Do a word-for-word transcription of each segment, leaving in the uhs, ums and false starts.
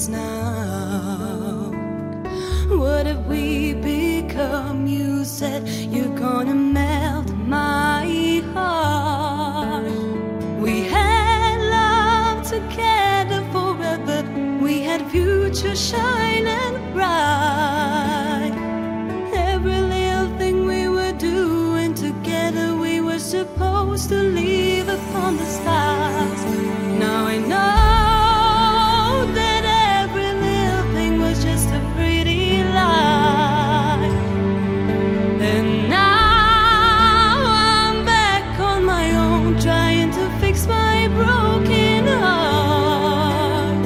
us now? What have we become? You said you're gonna melt my heart. We had love together forever. We had future shining bright. Every little thing we were doing together, we were supposed to leave upon the stars. Now I know that every little thing was just a pretty lie. And now I'm back on my own, trying to fix my broken heart.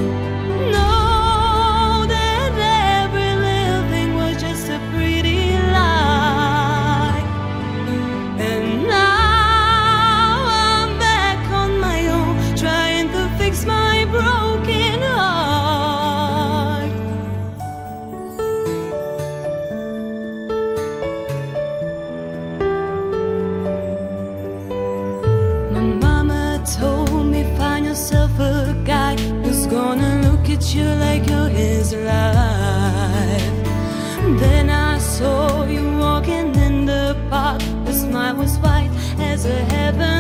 Know that every little thing was just a pretty lie. And now I'm back on my own, trying to fix my broken heart. My mama told me, find yourself a guy who's gonna look at you like you're his life. Then I saw you walking in the park. The smile was white as a heaven